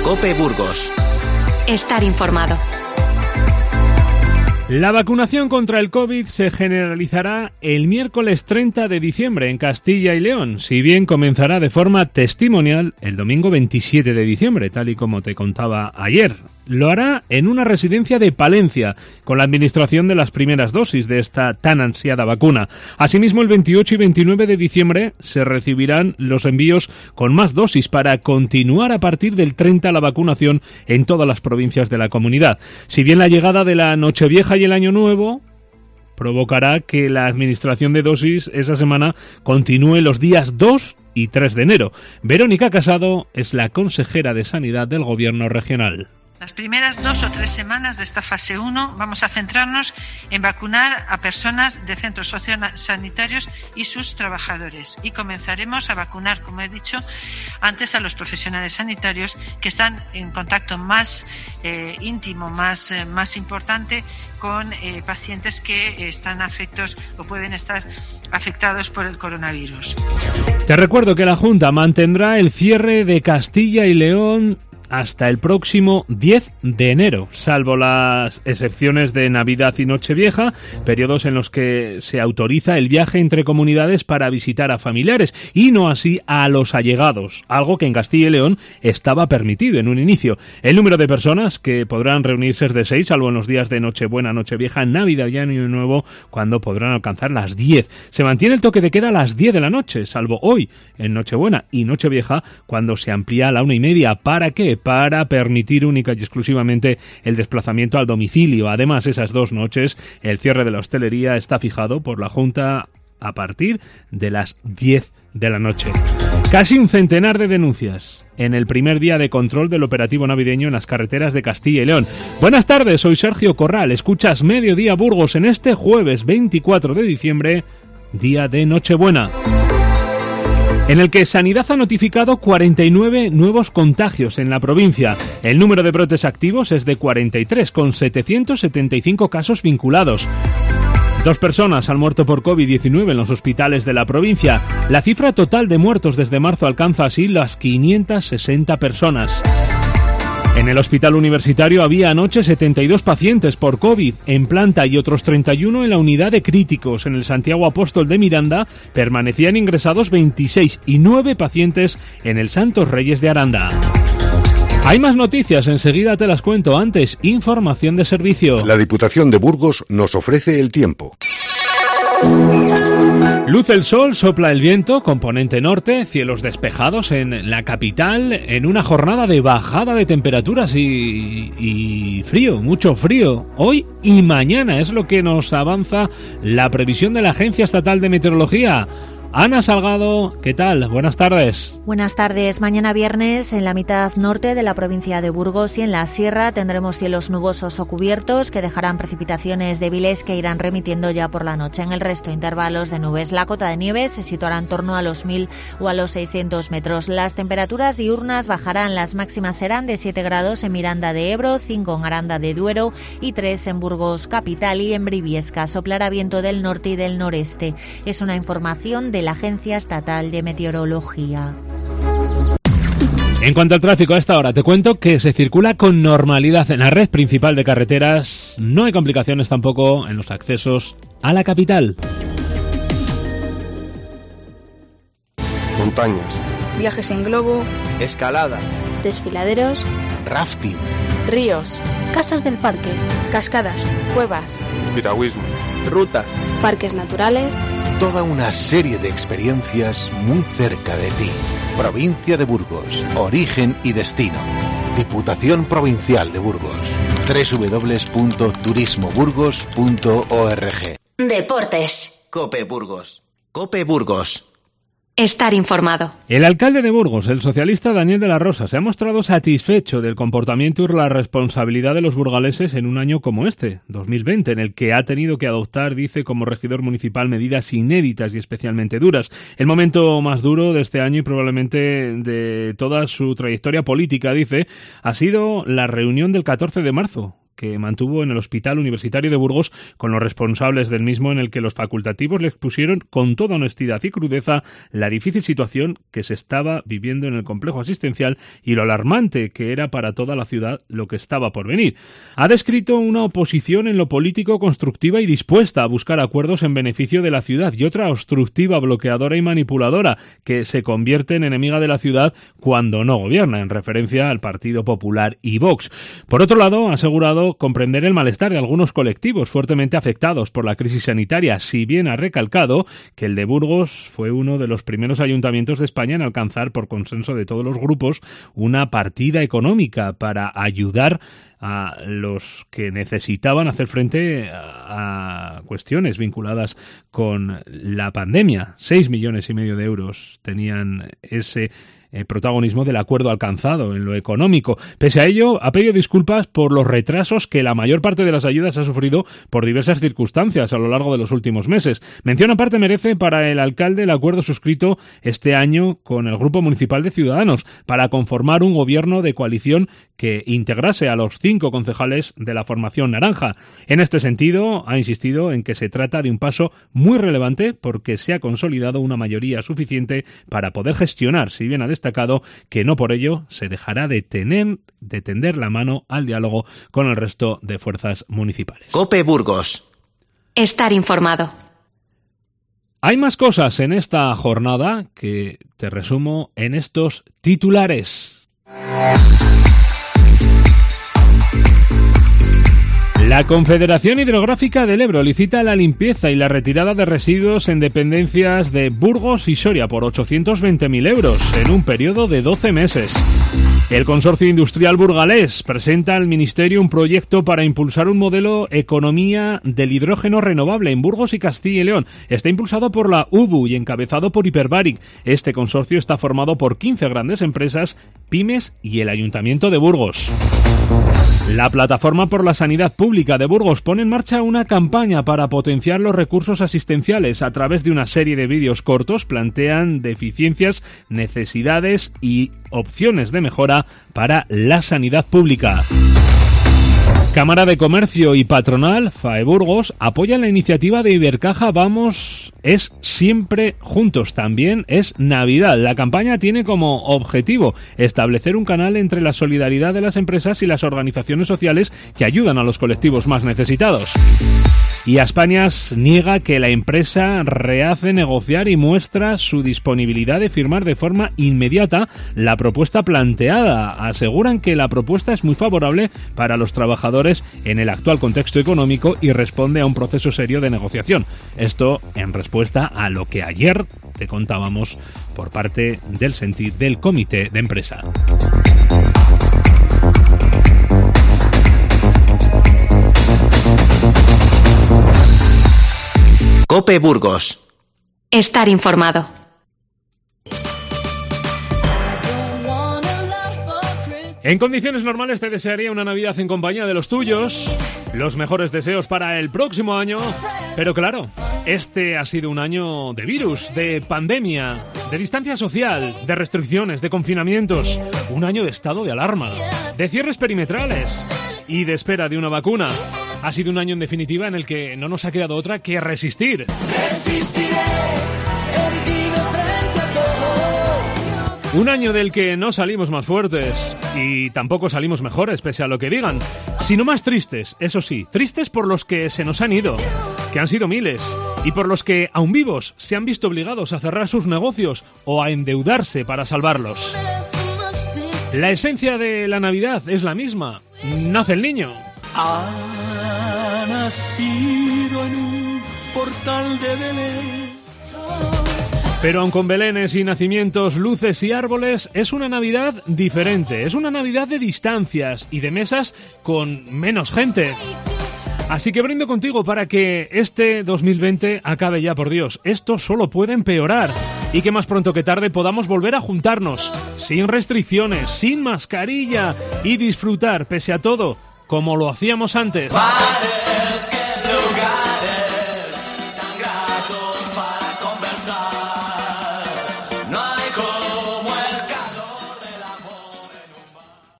COPE Burgos. Estar informado. La vacunación contra el COVID se generalizará el miércoles 30 de diciembre en Castilla y León, si bien comenzará de forma testimonial el domingo 27 de diciembre, tal y como te contaba ayer. Lo hará en una residencia de Palencia, con la administración de las primeras dosis de esta tan ansiada vacuna. Asimismo, el 28 y 29 de diciembre se recibirán los envíos con más dosis para continuar a partir del 30 la vacunación en todas las provincias de la comunidad. Si bien la llegada de la Nochevieja y el Año Nuevo provocará que la administración de dosis esa semana continúe los días 2 y 3 de enero. Verónica Casado es la consejera de Sanidad del Gobierno regional. Las primeras 2 o 3 semanas de esta fase 1 vamos a centrarnos en vacunar a personas de centros sociosanitarios y sus trabajadores. Y comenzaremos a vacunar, como he dicho antes, a los profesionales sanitarios que están en contacto más íntimo, más importante con pacientes que están afectados o pueden estar afectados por el coronavirus. Te recuerdo que la Junta mantendrá el cierre de Castilla y León hasta el próximo 10 de enero, salvo las excepciones de Navidad y Nochevieja, periodos en los que se autoriza el viaje entre comunidades para visitar a familiares y no así a los allegados, algo que en Castilla y León estaba permitido en un inicio. El número de personas que podrán reunirse es de 6, salvo en los días de Nochebuena, Nochevieja, Navidad y Año Nuevo, cuando podrán alcanzar las 10. Se mantiene el toque de queda a las 10 de la noche, salvo hoy, en Nochebuena y Nochevieja, cuando se amplía a la 1:30. ¿Para qué? Para permitir única y exclusivamente el desplazamiento al domicilio. Además, esas 2 noches, el cierre de la hostelería está fijado por la Junta a partir de las 10 de la noche. Casi un centenar de denuncias en el primer día de control del operativo navideño en las carreteras de Castilla y León. Buenas tardes, soy Sergio Corral. Escuchas Mediodía Burgos en este jueves 24 de diciembre, día de Nochebuena, en el que Sanidad ha notificado 49 nuevos contagios en la provincia. El número de brotes activos es de 43, con 775 casos vinculados. 2 personas han muerto por COVID-19 en los hospitales de la provincia. La cifra total de muertos desde marzo alcanza así las 560 personas. En el hospital universitario había anoche 72 pacientes por COVID en planta y otros 31 en la unidad de críticos. En el Santiago Apóstol de Miranda permanecían ingresados 26 y 9 pacientes en el Santos Reyes de Aranda. Hay más noticias, enseguida te las cuento. Antes, información de servicio. La Diputación de Burgos nos ofrece el tiempo. Luce el sol, sopla el viento, componente norte, cielos despejados en la capital, en una jornada de bajada de temperaturas y frío, mucho frío. Hoy y mañana es lo que nos avanza la previsión de la Agencia Estatal de Meteorología. Ana Salgado, ¿qué tal? Buenas tardes. Buenas tardes. Mañana viernes en la mitad norte de la provincia de Burgos y en la sierra tendremos cielos nubosos o cubiertos que dejarán precipitaciones débiles que irán remitiendo ya por la noche. En el resto, intervalos de nubes. La cota de nieve se situará en torno a los 1000 o a los 600 metros. Las temperaturas diurnas bajarán. Las máximas serán de 7 grados en Miranda de Ebro, 5 en Aranda de Duero y 3 en Burgos capital y en Briviesca. Soplará viento del norte y del noreste. Es una información de la Agencia Estatal de Meteorología. En cuanto al tráfico a esta hora, te cuento que se circula con normalidad en la red principal de carreteras. No hay complicaciones tampoco en los accesos a la capital. Montañas, viajes en globo, escalada, desfiladeros, rafting, ríos, casas del parque, cascadas, cuevas, piragüismo, rutas, parques naturales. Toda una serie de experiencias muy cerca de ti. Provincia de Burgos, origen y destino. Diputación Provincial de Burgos. www.turismoburgos.org. Deportes. COPE Burgos. COPE Burgos. Estar informado. El alcalde de Burgos, el socialista Daniel de la Rosa, se ha mostrado satisfecho del comportamiento y la responsabilidad de los burgaleses en un año como este, 2020, en el que ha tenido que adoptar, dice, como regidor municipal medidas inéditas y especialmente duras. El momento más duro de este año y probablemente de toda su trayectoria política, dice, ha sido la reunión del 14 de marzo, que mantuvo en el Hospital Universitario de Burgos con los responsables del mismo, en el que los facultativos le expusieron con toda honestidad y crudeza la difícil situación que se estaba viviendo en el complejo asistencial y lo alarmante que era para toda la ciudad lo que estaba por venir. Ha descrito una oposición en lo político constructiva y dispuesta a buscar acuerdos en beneficio de la ciudad, y otra obstructiva, bloqueadora y manipuladora, que se convierte en enemiga de la ciudad cuando no gobierna, en referencia al Partido Popular y Vox. Por otro lado, ha asegurado comprender el malestar de algunos colectivos fuertemente afectados por la crisis sanitaria, si bien ha recalcado que el de Burgos fue uno de los primeros ayuntamientos de España en alcanzar, por consenso de todos los grupos, una partida económica para ayudar a los que necesitaban hacer frente a cuestiones vinculadas con la pandemia. 6,5 millones de euros tenían ese protagonismo del acuerdo alcanzado en lo económico. Pese a ello, ha pedido disculpas por los retrasos que la mayor parte de las ayudas ha sufrido por diversas circunstancias a lo largo de los últimos meses. Mención aparte merece para el alcalde el acuerdo suscrito este año con el Grupo Municipal de Ciudadanos para conformar un gobierno de coalición que integrase a los 5 concejales de la formación naranja. En este sentido, ha insistido en que se trata de un paso muy relevante porque se ha consolidado una mayoría suficiente para poder gestionar, si bien ha destacado que no por ello se dejará de tender la mano al diálogo con el resto de fuerzas municipales. COPE Burgos. Estar informado. Hay más cosas en esta jornada que te resumo en estos titulares. La Confederación Hidrográfica del Ebro licita la limpieza y la retirada de residuos en dependencias de Burgos y Soria por 820.000 euros en un periodo de 12 meses. El Consorcio Industrial Burgalés presenta al Ministerio un proyecto para impulsar un modelo economía del hidrógeno renovable en Burgos y Castilla y León. Está impulsado por la UBU y encabezado por Hyperbaric. Este consorcio está formado por 15 grandes empresas, pymes y el Ayuntamiento de Burgos. La Plataforma por la Sanidad Pública de Burgos pone en marcha una campaña para potenciar los recursos asistenciales. A través de una serie de vídeos cortos plantean deficiencias, necesidades y opciones de mejora para la sanidad pública. Cámara de Comercio y Patronal, FAE Burgos, apoyan la iniciativa de Ibercaja Vamos es siempre juntos, también es Navidad. La campaña tiene como objetivo establecer un canal entre la solidaridad de las empresas y las organizaciones sociales que ayudan a los colectivos más necesitados. Y Aspanias niega que la empresa rehace negociar y muestra su disponibilidad de firmar de forma inmediata la propuesta planteada. Aseguran que la propuesta es muy favorable para los trabajadores en el actual contexto económico y responde a un proceso serio de negociación. Esto en respuesta a lo que ayer te contábamos por parte del sentir del comité de empresa. COPE Burgos. Estar informado. En condiciones normales te desearía una Navidad en compañía de los tuyos, los mejores deseos para el próximo año, pero claro, este ha sido un año de virus, de pandemia, de distancia social, de restricciones, de confinamientos, un año de estado de alarma, de cierres perimetrales y de espera de una vacuna. Ha sido un año, en definitiva, en el que no nos ha quedado otra que resistir. Resistiré, erguido frente a todo. Un año del que no salimos más fuertes y tampoco salimos mejores, pese a lo que digan, sino más tristes, eso sí, tristes por los que se nos han ido, que han sido miles, y por los que, aún vivos, se han visto obligados a cerrar sus negocios o a endeudarse para salvarlos. La esencia de la Navidad es la misma. Nace el niño. Ha nacido en un portal de Belén. Pero aun con belenes y nacimientos, luces y árboles, es una Navidad diferente. Es una Navidad de distancias y de mesas con menos gente. Así que brindo contigo para que este 2020 acabe ya, por Dios. Esto solo puede empeorar. Y que más pronto que tarde podamos volver a juntarnos, sin restricciones, sin mascarilla, y disfrutar, pese a todo, como lo hacíamos antes.